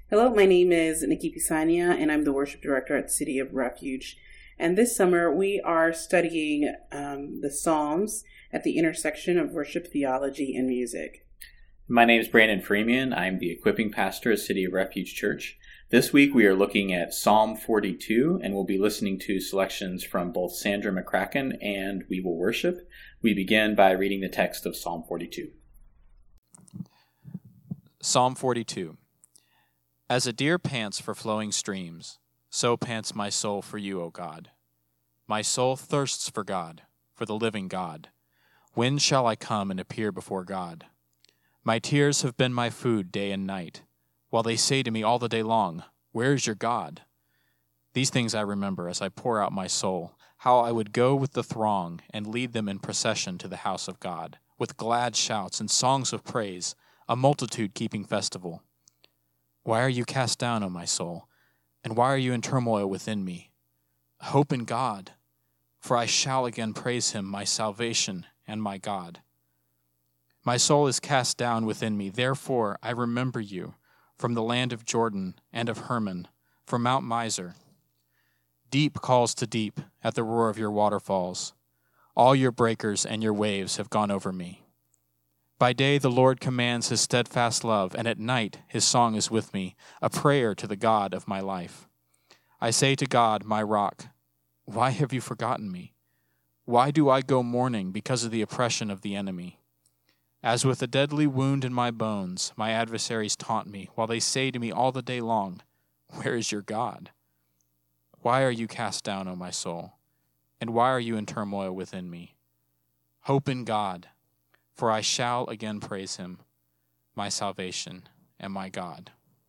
Hello, my name is Nikki Pisania, and I'm the worship director at City of Refuge. And this summer, we are studying the Psalms at the intersection of worship, theology, and music. My name is Brandon Freeman. I'm the equipping pastor at City of Refuge Church. This week, we are looking at Psalm 42, and we'll be listening to selections from both Sandra McCracken and We Will Worship. We begin by reading the text of Psalm 42. Psalm 42. As a deer pants for flowing streams, so pants my soul for you, O God. My soul thirsts for God, for the living God. When shall I come and appear before God? My tears have been my food day and night, while they say to me all the day long, "Where is your God?" These things I remember as I pour out my soul, how I would go with the throng and lead them in procession to the house of God, with glad shouts and songs of praise, a multitude keeping festival. Why are you cast down, O my soul? And why are you in turmoil within me? Hope in God, for I shall again praise him, my salvation and my God. My soul is cast down within me, therefore I remember you, from the land of Jordan and of Hermon, from Mount Mizar. Deep calls to deep at the roar of your waterfalls. All your breakers and your waves have gone over me. By day the Lord commands his steadfast love, and at night his song is with me, a prayer to the God of my life. I say to God, my rock, why have you forgotten me? Why do I go mourning because of the oppression of the enemy? As with a deadly wound in my bones, my adversaries taunt me, while they say to me all the day long, "Where is your God?" Why are you cast down, O my soul? And why are you in turmoil within me? Hope in God, for I shall again praise him, my salvation and my God.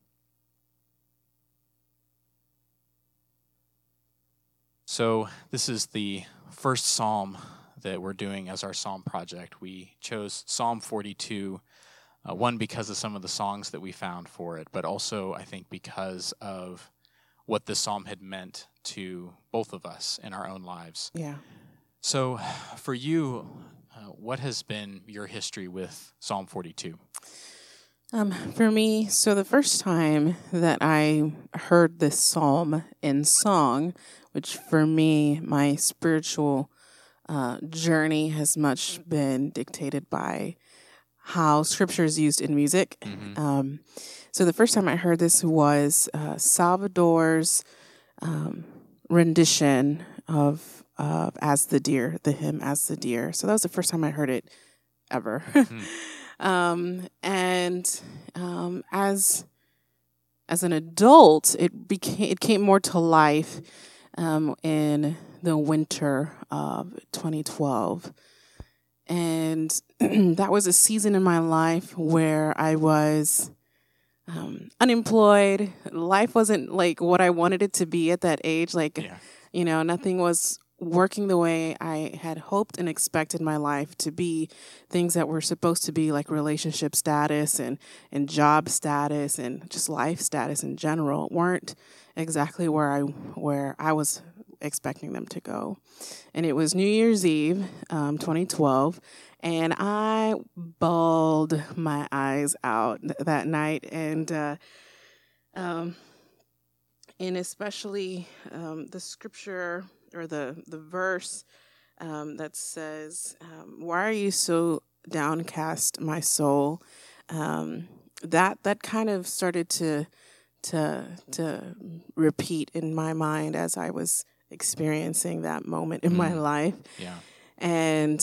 So this is the first psalm that we're doing as our psalm project. We chose Psalm 42, one because of some of the songs that we found for it, but also I think because of what this psalm had meant to both of us in our own lives. Yeah. So for you, what has been your history with Psalm 42? For me, so the first time that I heard this psalm in song, which for me, my spiritual journey has much been dictated by how scripture is used in music. Mm-hmm. So the first time I heard this was Salvador's rendition of As the Deer, the hymn As the Deer. So that was the first time I heard it ever. As an adult, it came more to life in the winter of 2012. And that was a season in my life where I was unemployed. Life wasn't like what I wanted it to be at that age. Nothing was working the way I had hoped and expected my life to be. Things that were supposed to be like relationship status and job status and just life status in general weren't exactly where I was expecting them to go. And it was New Year's Eve, 2012, and I bawled my eyes out that night, and especially the scripture or the verse that says, "Why are you so downcast, my soul?" That kind of started to repeat in my mind as I was experiencing that moment in my life. Yeah. And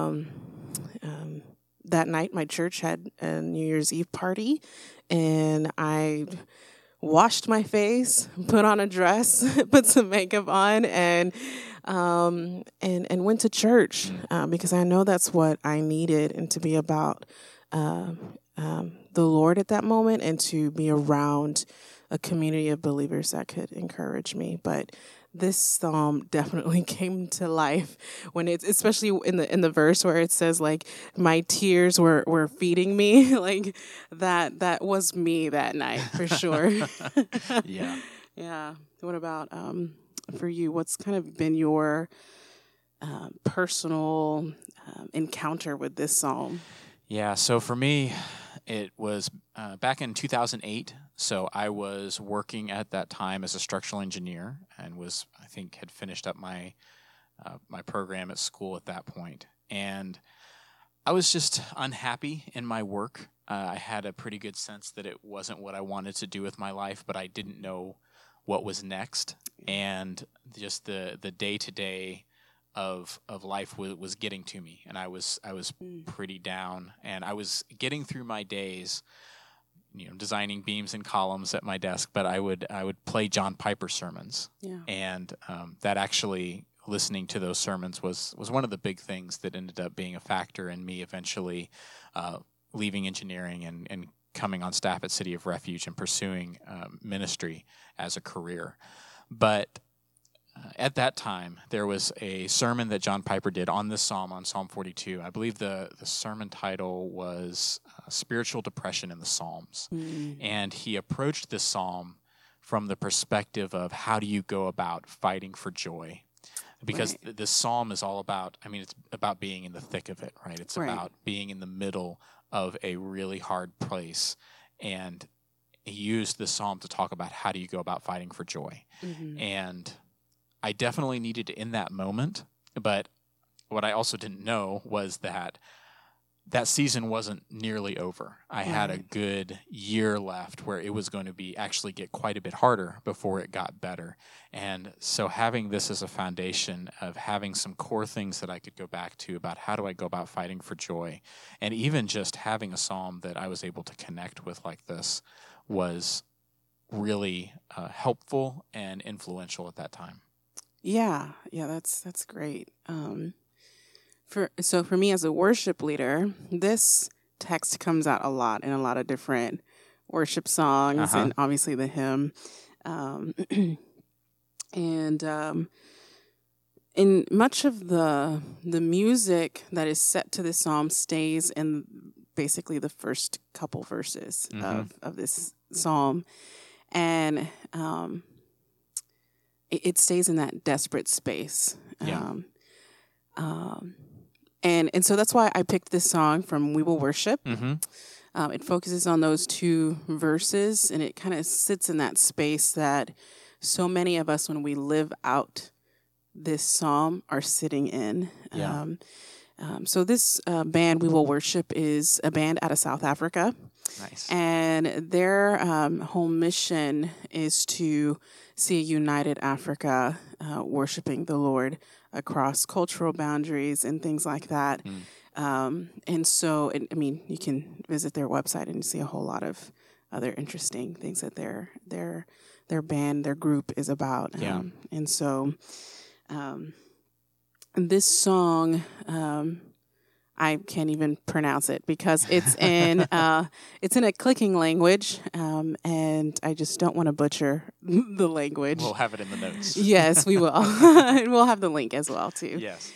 that night, my church had a New Year's Eve party, and I washed my face, put on a dress, put some makeup on, and went to church because I know that's what I needed, and to be about the Lord at that moment, and to be around a community of believers that could encourage me. But this psalm definitely came to life when it's, especially in the verse where it says like my tears were feeding me. Like that was me that night for sure. Yeah. Yeah. What about for you? What's kind of been your personal encounter with this psalm? Yeah, so for me, It was back in 2008, so I was working at that time as a structural engineer and had finished up my my program at school at that point. And I was just unhappy in my work. I had a pretty good sense that it wasn't what I wanted to do with my life, but I didn't know what was next. And just the day-to-day of life was getting to me, and I was pretty down, and I was getting through my days, designing beams and columns at my desk. But I would play John Piper sermons, and that actually, listening to those sermons was one of the big things that ended up being a factor in me eventually leaving engineering and coming on staff at City of Refuge and pursuing ministry as a career. But at that time, there was a sermon that John Piper did on this psalm, on Psalm 42. I believe the sermon title was Spiritual Depression in the Psalms. And he approached this psalm from the perspective of how do you go about fighting for joy? Because this psalm is all about, it's about being in the thick of it, right? It's about being in the middle of a really hard place. And he used this psalm to talk about how do you go about fighting for joy. And I definitely needed it in that moment, but what I also didn't know was that season wasn't nearly over. I had a good year left where it was going to be actually get quite a bit harder before it got better. And so having this as a foundation of having some core things that I could go back to about how do I go about fighting for joy, and even just having a psalm that I was able to connect with like this was really helpful and influential at that time. Yeah, that's great. For me as a worship leader, this text comes out a lot in a lot of different worship songs, and obviously the hymn, and in much of the music that is set to this psalm stays in basically the first couple verses of this psalm, and it stays in that desperate space. And so that's why I picked this song from We Will Worship. It focuses on those two verses, and it kind of sits in that space that so many of us, when we live out this psalm, are sitting in. So this band, We Will Worship, is a band out of South Africa. Nice. And their whole mission is to see a united Africa worshiping the Lord across cultural boundaries and things like that. And so, you can visit their website and see a whole lot of other interesting things that their band, their group is about. And so this song, I can't even pronounce it because it's in a clicking language, and I just don't want to butcher the language. We'll have it in the notes. Yes, we will. And we'll have the link as well too. Yes.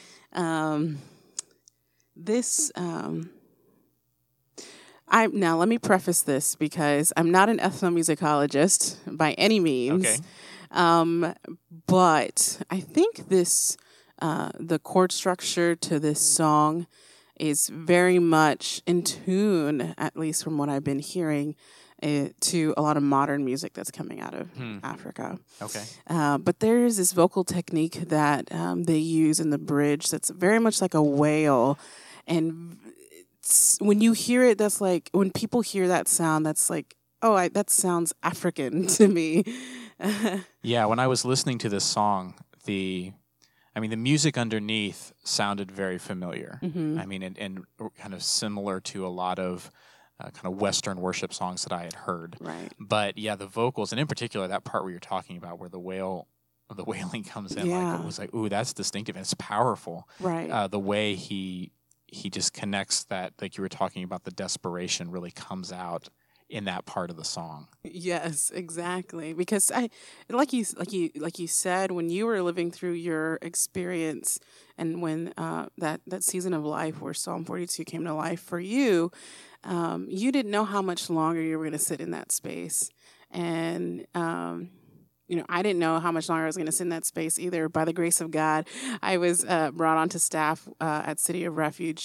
Now let me preface this because I'm not an ethnomusicologist by any means. Okay. But I think the chord structure to this song is very much in tune, at least from what I've been hearing, to a lot of modern music that's coming out of Africa. Okay. But there is this vocal technique that they use in the bridge that's very much like a wail. And when you hear it, that's like, when people hear that sound, that's like, that sounds African to me. Yeah, when I was listening to this song, the music underneath sounded very familiar. And kind of similar to a lot of kind of Western worship songs that I had heard. Right. But yeah, the vocals, and in particular that part where you're talking about where the wailing comes in, like, it was like, ooh, that's distinctive and it's powerful. Right. The way he just connects that, like you were talking about, the desperation really comes out in that part of the song. Yes, exactly. Because like you said, when you were living through your experience, and when that season of life where Psalm 42 came to life for you, you didn't know how much longer you were going to sit in that space, and I didn't know how much longer I was going to sit in that space either. By the grace of God, I was brought onto staff at City of Refuge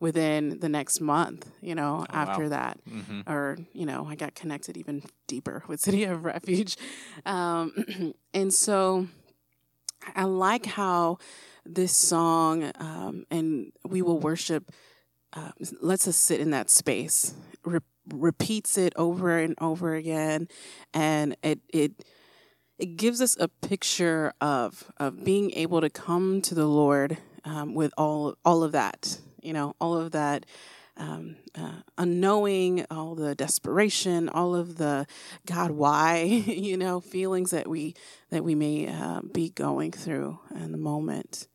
within the next month, after wow. that. Mm-hmm. Or, I got connected even deeper with City of Refuge. And so I like how this song, and We Will Worship, lets us sit in that space, repeats it over and over again, and it gives us a picture of being able to come to the Lord with all of that, all of that unknowing, all the desperation, all of the God, why, feelings that we may be going through in the moment.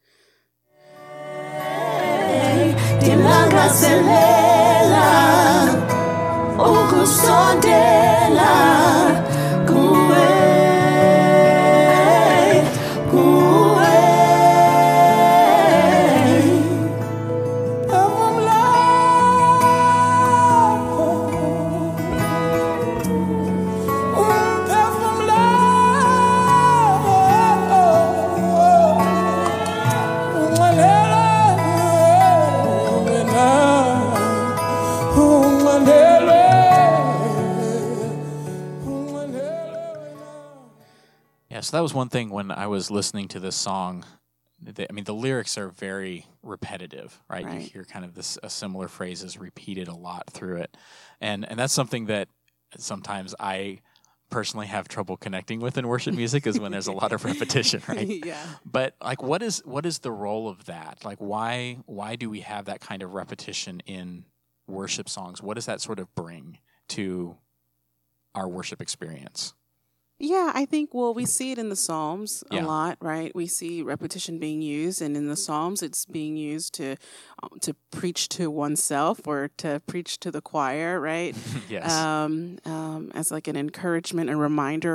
So that was one thing when I was listening to this song. The lyrics are very repetitive, right? You hear kind of a similar phrases repeated a lot through it. And that's something that sometimes I personally have trouble connecting with in worship music is when there's a lot of repetition, right? Yeah. But like, what is the role of that? Like, why do we have that kind of repetition in worship songs? What does that sort of bring to our worship experience? Yeah, I think, we see it in the Psalms a Yeah. lot, right? We see repetition being used, and in the Psalms, it's being used to preach to oneself or to preach to the choir, right? Yes. As like an encouragement, a reminder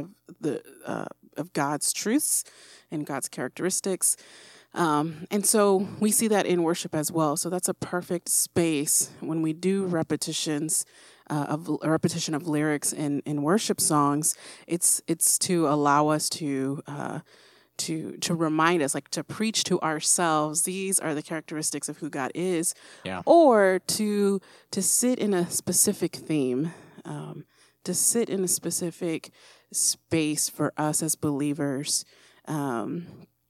of God's truths and God's characteristics. And so we see that in worship as well. So that's a perfect space when we do repetitions. A repetition of lyrics in worship songs. It's to allow us to remind us, like to preach to ourselves. These are the characteristics of who God is, or to sit in a specific theme, to sit in a specific space for us as believers. Am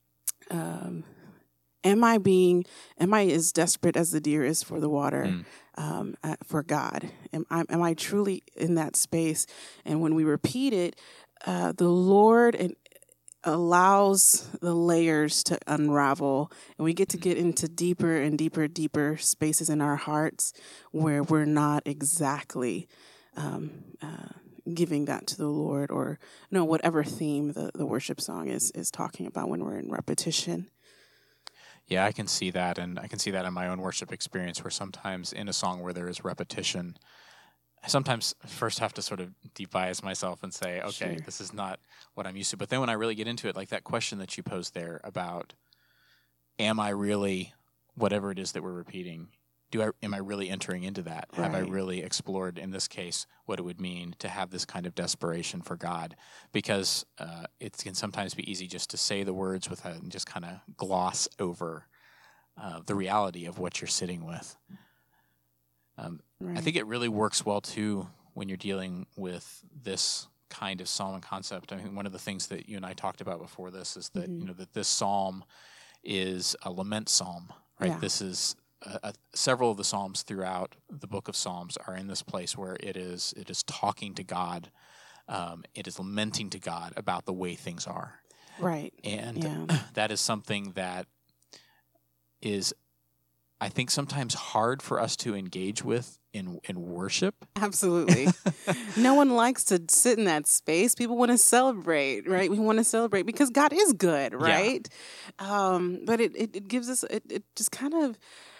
I as desperate as the deer is for the water? For God? Am I truly in that space? And when we repeat it, the Lord allows the layers to unravel, and we get to get into deeper and deeper spaces in our hearts where we're not exactly giving that to the Lord, or whatever theme the worship song is talking about when we're in repetition. Yeah, I can see that, and I can see that in my own worship experience where sometimes in a song where there is repetition, I sometimes first have to sort of de-bias myself and say, okay, This is not what I'm used to. But then when I really get into it, like that question that you posed there about, am I really, whatever it is that we're repeating, am I really entering into that? Right. Have I really explored, in this case, what it would mean to have this kind of desperation for God? Because it can sometimes be easy just to say the words and just kind of gloss over the reality of what you're sitting with. Right. I think it really works well, too, when you're dealing with this kind of psalm and concept. I mean, one of the things that you and I talked about before this is that, that this psalm is a lament psalm, right? Yeah. This is several of the psalms throughout the book of Psalms are in this place where it is talking to God. It is lamenting to God about the way things are. Right. And that is something that is, I think, sometimes hard for us to engage with in worship. Absolutely. No one likes to sit in that space. People want to celebrate, right? We want to celebrate because God is good, right? Yeah. But it gives us, it just kind of,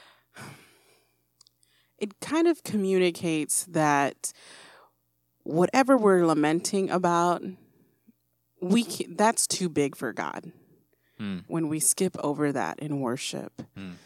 communicates that whatever we're lamenting about, that's too big for God. When we skip over that in worship.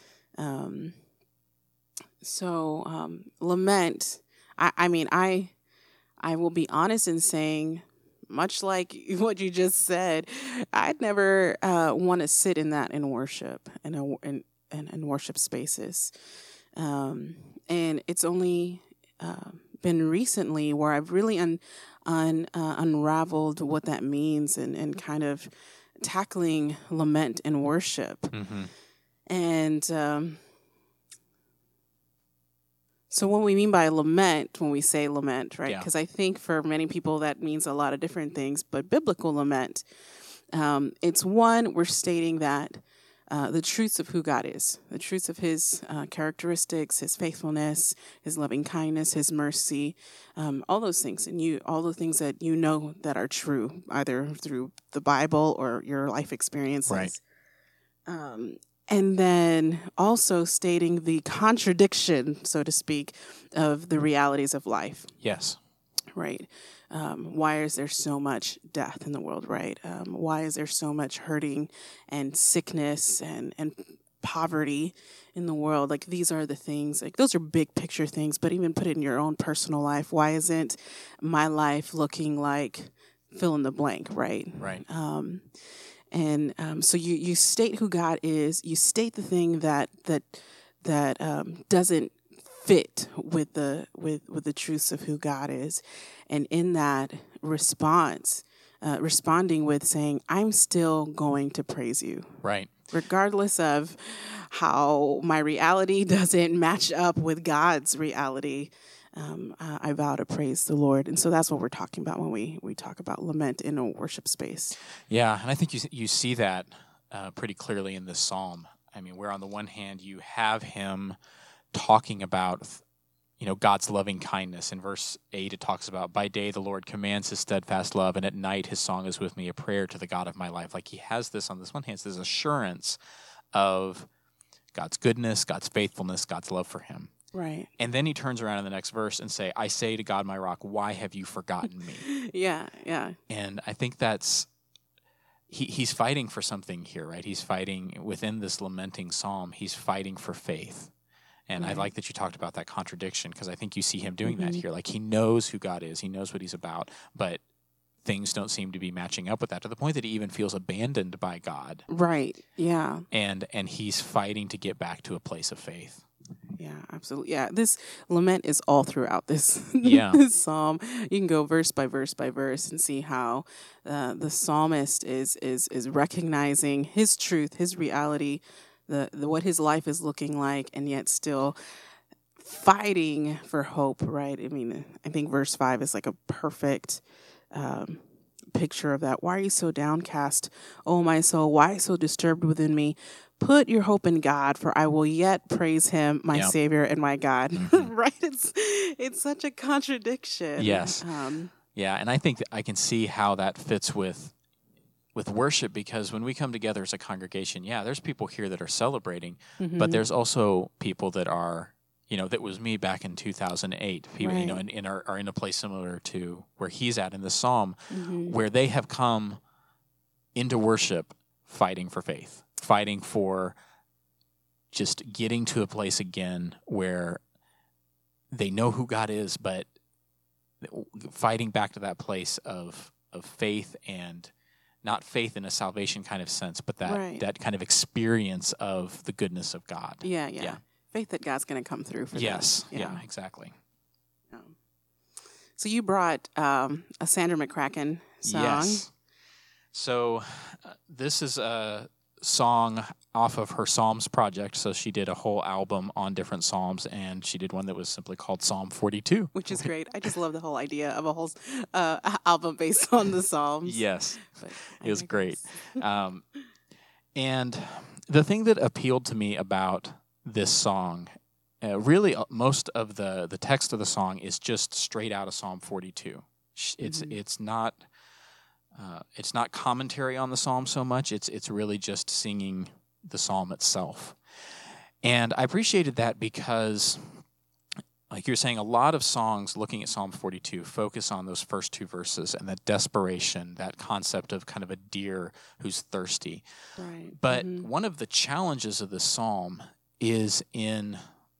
Lament, I will be honest in saying, much like what you just said, I'd never want to sit in that in worship and in worship spaces. And it's only been recently where I've really unraveled what that means and kind of tackling lament and worship. Mm-hmm. And so what we mean by lament, when we say lament, right? Yeah. Because I think for many people that means a lot of different things, but biblical lament, it's one, we're stating that the truths of who God is, the truths of his characteristics, his faithfulness, his loving kindness, his mercy, all those things, and all the things that you know that are true, either through the Bible or your life experiences. Right. And then also stating the contradiction, so to speak, of the realities of life. Yes. Right. Why is there so much death in the world, right? Why is there so much hurting and sickness and poverty in the world? Like, these are the things, like, those are big picture things, but even put it in your own personal life. Why isn't my life looking like fill in the blank, right? Right. So you state who God is. You state the thing that doesn't fit with the truths of who God is, and in that responding with saying, "I'm still going to praise you." Right. Regardless of how my reality doesn't match up with God's reality, I vow to praise the Lord. And so that's what we're talking about when we talk about lament in a worship space. Yeah, and I think you see that pretty clearly in this psalm. I mean, where on the one hand you have him talking about, God's loving kindness. In verse 8, it talks about, by day the Lord commands his steadfast love, and at night his song is with me, a prayer to the God of my life. Like, he has this on this one hand, this assurance of God's goodness, God's faithfulness, God's love for him. Right. And then he turns around in the next verse and say, I say to God, my rock, why have you forgotten me? Yeah. And I think that's, he's fighting for something here, right? He's fighting within this lamenting psalm. He's fighting for faith. And right. I like that you talked about that contradiction, because I think you see him doing that here. Like, he knows who God is. He knows what he's about. But things don't seem to be matching up with that, to the point that he even feels abandoned by God. Right. Yeah. And he's fighting to get back to a place of faith. Yeah, absolutely. Yeah, this lament is all throughout this, this psalm. You can go verse by verse by verse and see how the psalmist is recognizing his truth, his reality, the what his life is looking like, and yet still fighting for hope. Right? I mean, I think verse 5 is like a perfect picture of that. Why are you so downcast, O my soul? Why so disturbed within me? Put your hope in God, for I will yet praise him, my Savior and my God. Mm-hmm. Right? It's such a contradiction. Yes. Yeah, and I think that I can see how that fits with worship, because when we come together as a congregation, there's people here that are celebrating, but there's also people that are, that was me back in 2008. People, right. and are in a place similar to where he's at in the psalm, where they have come into worship fighting for faith, fighting for just getting to a place again where they know who God is, but fighting back to that place of faith, and not faith in a salvation kind of sense, but that kind of experience of the goodness of God. Yeah. Faith that God's going to come through for them. Yes. Yeah, exactly. So you brought a Sandra McCracken song. Yes. So this is a song off of her Psalms project. So she did a whole album on different Psalms, and she did one that was simply called Psalm 42. Which is great. I just love the whole idea of a whole album based on the Psalms. Yes. It was great. And the thing that appealed to me about this song, really most of the text of the song is just straight out of Psalm 42. It's not commentary on the psalm so much. It's really just singing the psalm itself. And I appreciated that because, like you're saying, a lot of songs looking at Psalm 42 focus on those first two verses and that desperation, that concept of kind of a deer who's thirsty. Right. But one of the challenges of the psalm is in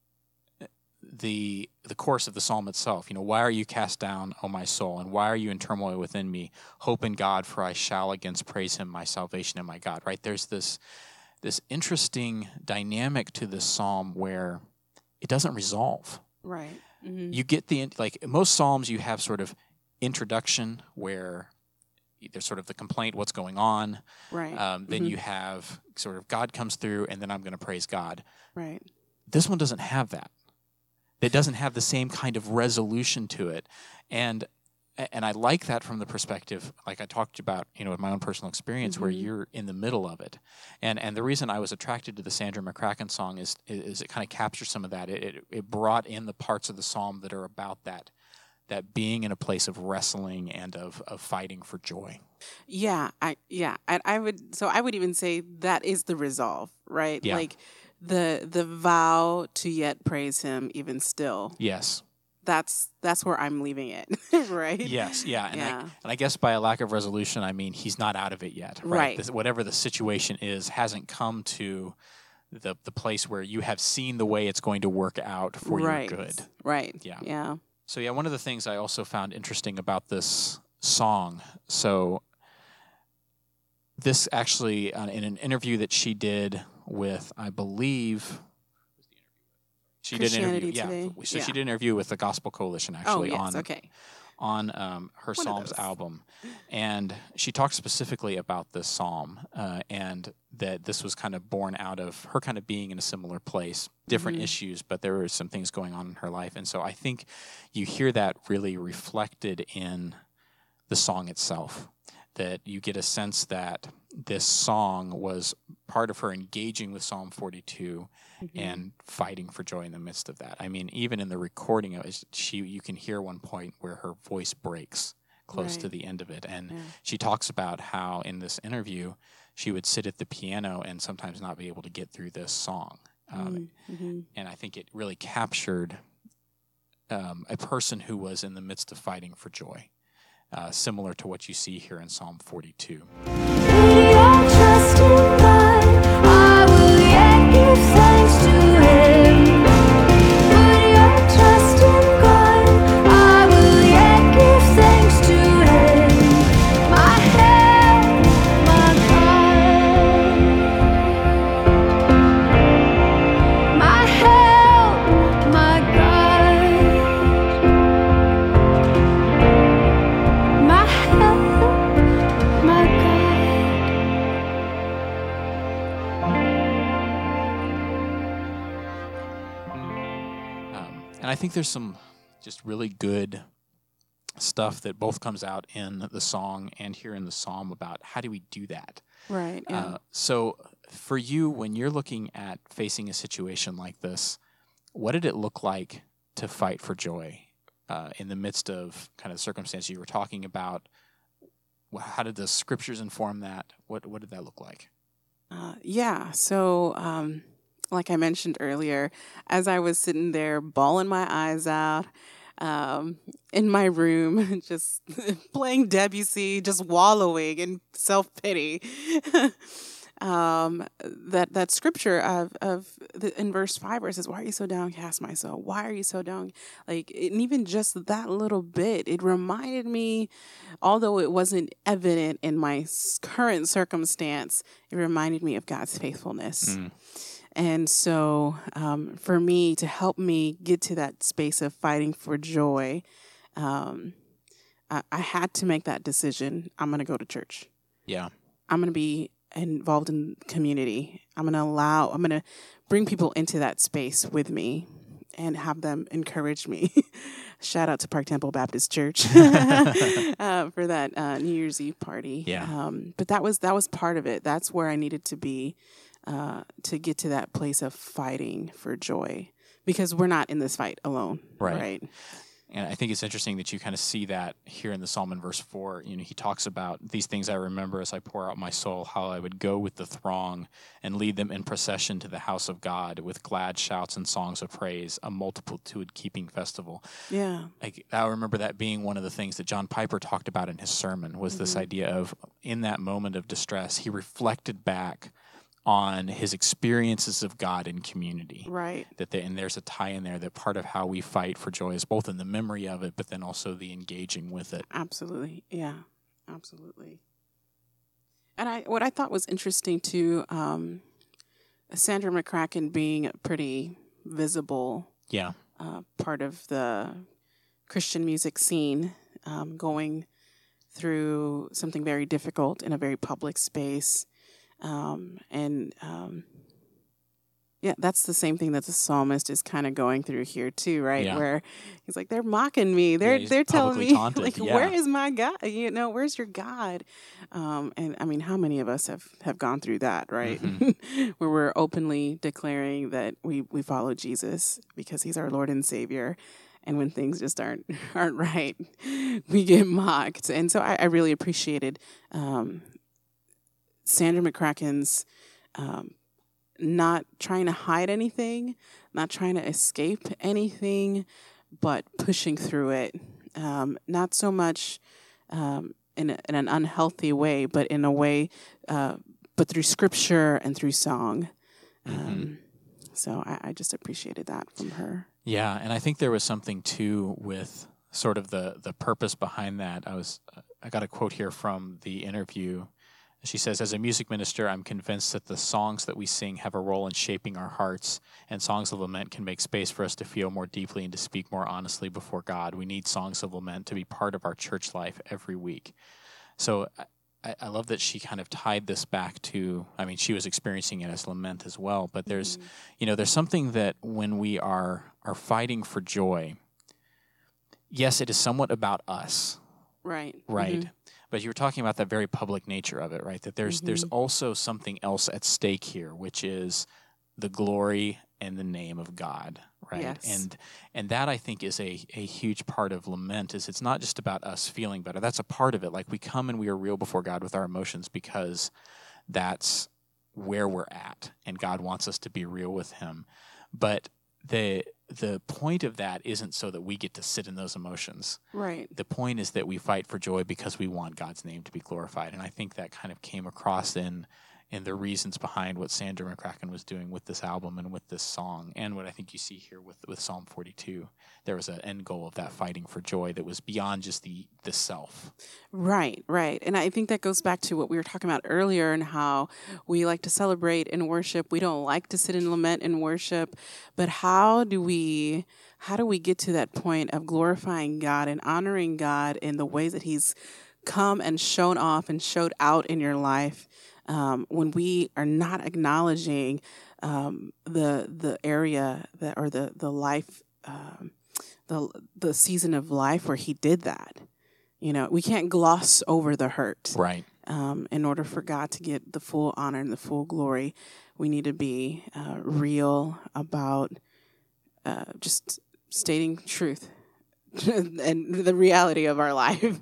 the course of the psalm itself. Why are you cast down, O my soul, and why are you in turmoil within me? Hope in God, for I shall again praise him, my salvation and my God. Right? There's this interesting dynamic to this psalm where it doesn't resolve. Right. Mm-hmm. You get like most Psalms, you have sort of introduction where there's sort of the complaint, what's going on. Right. Then you have sort of God comes through, and then I'm going to praise God. Right. This one doesn't have that. It doesn't have the same kind of resolution to it. And I like that from the perspective, like I talked about, in my own personal experience, where you're in the middle of it. And the reason I was attracted to the Sandra McCracken song is it kind of captures some of that. It brought in the parts of the psalm that are about that being in a place of wrestling and of fighting for joy. Yeah, I would even say that is the resolve, right? Yeah. Like the vow to yet praise him even still. Yes. That's where I'm leaving it, right? Yes, yeah. Yeah. And I guess by a lack of resolution, I mean he's not out of it yet, right? Right. Whatever the situation is, hasn't come to the place where you have seen the way it's going to work out for your good. Right. Yeah. Yeah. So yeah, one of the things I also found interesting about this song, so this actually, in an interview that she did with, I believe, she did an interview. Today. Yeah, so she did an interview with the Gospel Coalition actually on her One Psalms album, and she talked specifically about this psalm and that this was kind of born out of her kind of being in a similar place, different issues, but there were some things going on in her life, and so I think you hear that really reflected in the song itself. That you get a sense that this song was part of her engaging with Psalm 42 and fighting for joy in the midst of that. I mean, even in the recording of it, you can hear one point where her voice breaks close to the end of it. And she talks about how in this interview, she would sit at the piano and sometimes not be able to get through this song. And I think it really captured a person who was in the midst of fighting for joy. Similar to what you see here in Psalm 42. And I think there's some just really good stuff that both comes out in the song and here in the psalm about how do we do that. Right. Yeah. So for you, when you're looking at facing a situation like this, what did it look like to fight for joy in the midst of kind of circumstances you were talking about? How did the scriptures inform that? What did that look like? So, like I mentioned earlier, as I was sitting there bawling my eyes out in my room, just playing Debussy, just wallowing in self-pity, that scripture in verse 5 where it says, "Why are you so downcast, my soul? Why are you so down?" Like, and even just that little bit, it reminded me, although it wasn't evident in my current circumstance, it reminded me of God's faithfulness. And so for me, to help me get to that space of fighting for joy, I had to make that decision. I'm going to go to church. Yeah. I'm going to be involved in community. I'm going to bring people into that space with me and have them encourage me. Shout out to Park Temple Baptist Church for that New Year's Eve party. Yeah. But that was part of it. That's where I needed to be to get to that place of fighting for joy, because we're not in this fight alone. Right. And I think it's interesting that you kind of see that here in the Psalm in verse 4. You know, he talks about these things I remember as I pour out my soul, how I would go with the throng and lead them in procession to the house of God with glad shouts and songs of praise, a multitude keeping festival. Yeah. I remember that being one of the things that John Piper talked about in his sermon was this idea of, in that moment of distress, he reflected back on his experiences of God in community. Right. And there's a tie in there that part of how we fight for joy is both in the memory of it, but then also the engaging with it. Absolutely. Yeah, absolutely. And what I thought was interesting too, Sandra McCracken being a pretty visible Yeah. Part of the Christian music scene, going through something very difficult in a very public space. Yeah, that's the same thing that the psalmist is kind of going through here too, right? Yeah. Where he's like, they're mocking me. They're he's telling publicly me, taunted, like, yeah. where is my God? Where's your God? And I mean, how many of us have gone through that, right? Mm-hmm. Where we're openly declaring that we follow Jesus because he's our Lord and Savior. And when things just aren't right, we get mocked. And so I really appreciated Sandra McCracken's not trying to hide anything, not trying to escape anything, but pushing through it. Not so much in an unhealthy way, but in a way, but through scripture and through song. So I just appreciated that from her. Yeah, and I think there was something too with sort of the purpose behind that. I got a quote here from the interview. She says, as a music minister, I'm convinced that the songs that we sing have a role in shaping our hearts, and songs of lament can make space for us to feel more deeply and to speak more honestly before God. We need songs of lament to be part of our church life every week. So I love that she kind of tied this back to, I mean, she was experiencing it as lament as well, but there's, there's something that when we are fighting for joy, yes, it is somewhat about us. Right. Right. Mm-hmm. But you were talking about that very public nature of it, right? That there's also something else at stake here, which is the glory and the name of God, right? Yes. And that, I think, is a huge part of lament. Is it's not just about us feeling better. That's a part of it. Like, we come and we are real before God with our emotions because that's where we're at, and God wants us to be real with Him. But the point of that isn't so that we get to sit in those emotions. Right. The point is that we fight for joy because we want God's name to be glorified. And I think that kind of came across in the reasons behind what Sandra McCracken was doing with this album and with this song, and what I think you see here with Psalm 42. There was an end goal of that fighting for joy that was beyond just the self. Right. And I think that goes back to what we were talking about earlier and how we like to celebrate and worship. We don't like to sit and lament and worship. But how do we get to that point of glorifying God and honoring God in the ways that He's come and shown off and showed out in your life? When we are not acknowledging the area that, or the life, the season of life where He did that, we can't gloss over the hurt. Right. In order for God to get the full honor and the full glory, we need to be real about just stating truth and the reality of our life.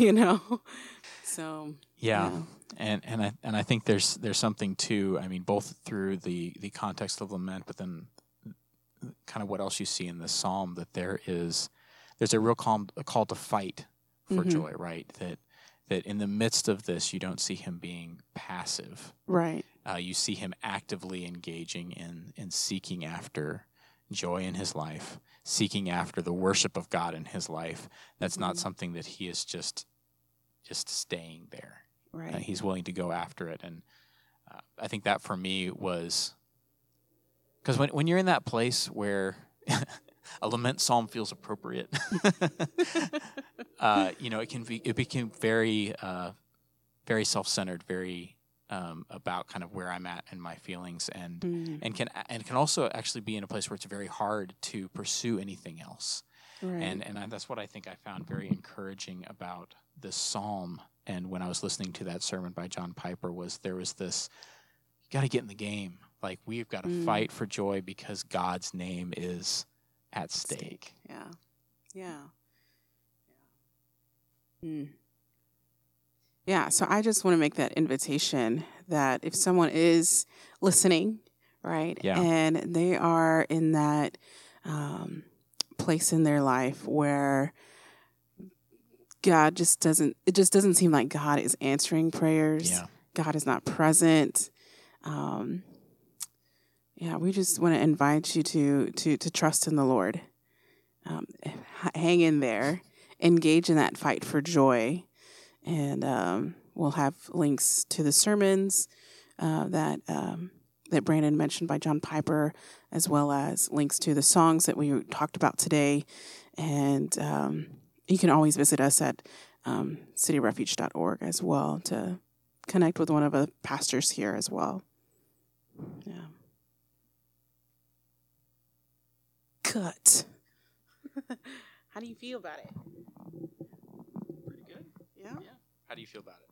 So yeah. And I think there's something too. I mean, both through the context of lament, but then kind of what else you see in this psalm, that there's a real call to fight for joy, right? That in the midst of this, you don't see Him being passive. Right. You see Him actively engaging in seeking after joy in His life, seeking after the worship of God in His life. That's not something that He is just staying there. Right. He's willing to go after it. And I think that for me was, because when you're in that place where a lament psalm feels appropriate, it became very, very self-centered, very about kind of where I'm at and my feelings, and can also actually be in a place where it's very hard to pursue anything else. Right. And that's what I think I found very encouraging about this psalm. And when I was listening to that sermon by John Piper, there was this, you got to get in the game. Like, we've got to fight for joy because God's name is at stake. Yeah. Yeah, so I just want to make that invitation that if someone is listening, right, and they are in that place in their life where God it just doesn't seem like God is answering prayers. Yeah. God is not present. We just want to invite you to trust in the Lord. Hang in there, engage in that fight for joy, and we'll have links to the sermons that that Brandon mentioned by John Piper, as well as links to the songs that we talked about today. And you can always visit us at cityrefuge.org as well to connect with one of the pastors here as well. Yeah. Cut. How do you feel about it? Pretty good. Yeah? How do you feel about it?